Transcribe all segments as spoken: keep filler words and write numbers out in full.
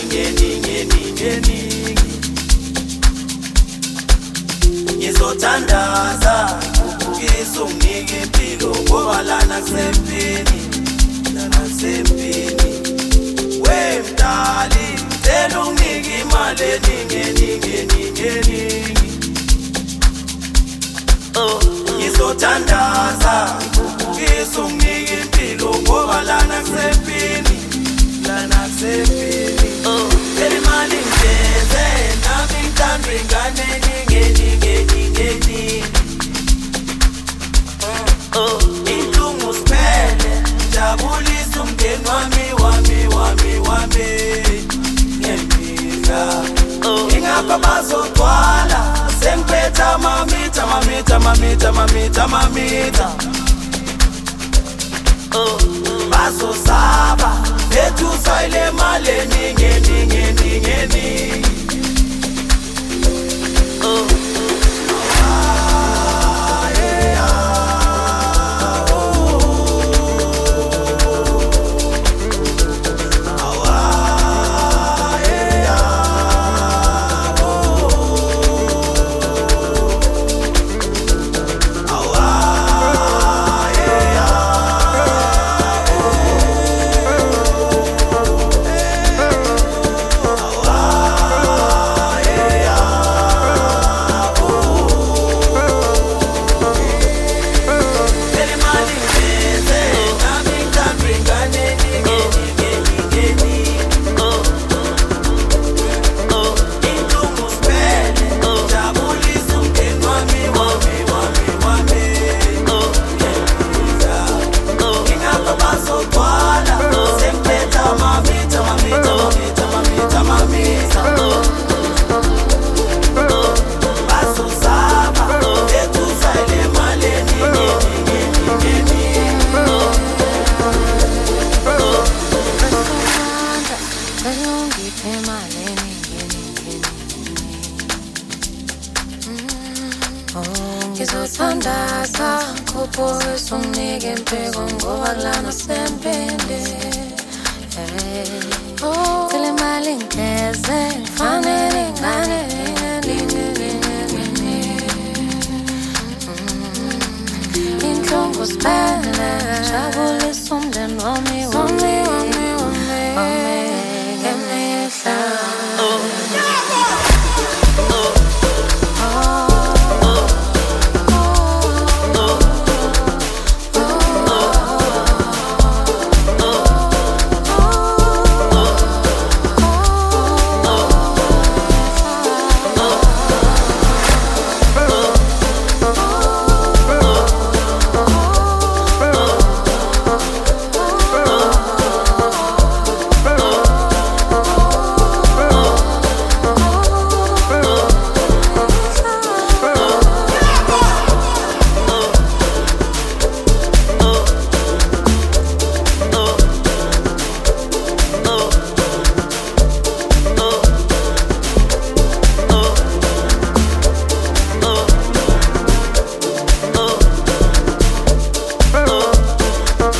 eningi eningi eningi eningi. Ngizothandaza ukubukisa unginike impilo ngoba lana kusempini, lana kusempini. Wemdali ngicela unginike imali eningi eningi eningi eningi. Oh, ngizothandaza ukubukisa unginike impilo ngoba lana kusempini, lana kusempini. Oh, phela imali ngithenze nami ngithanda ingane eningi eningi eningi eningi. Oh, inhlungu siphele jabulisa umndeni wami wami wami wami ngempila. Oh, ingakho bazogcwala sengiphetha mamita mamita mamita mamita mamita. Oh, bazosaba bethu sayile mali eningi eningi eningi eningi. Oh, ngizothandaza ukubukisa unginike impilo ngoba lana kusempini. Oh, phela imali ngithenze fanele ingane eningi eningi eningi. Inhlungu siphele jabulisa umndeni wami wami wami wami ngemihla. Oh,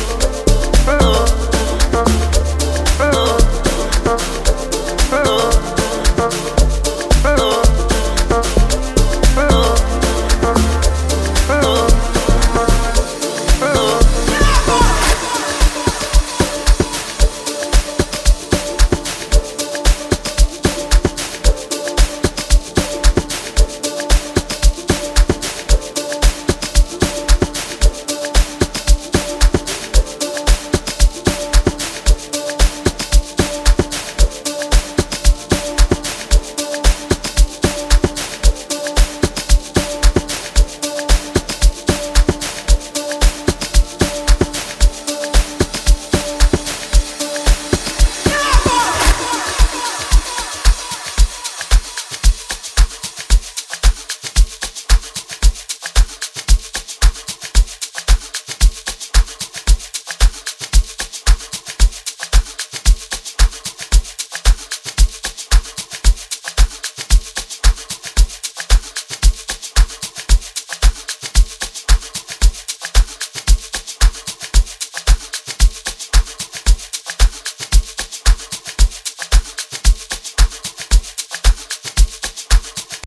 oh.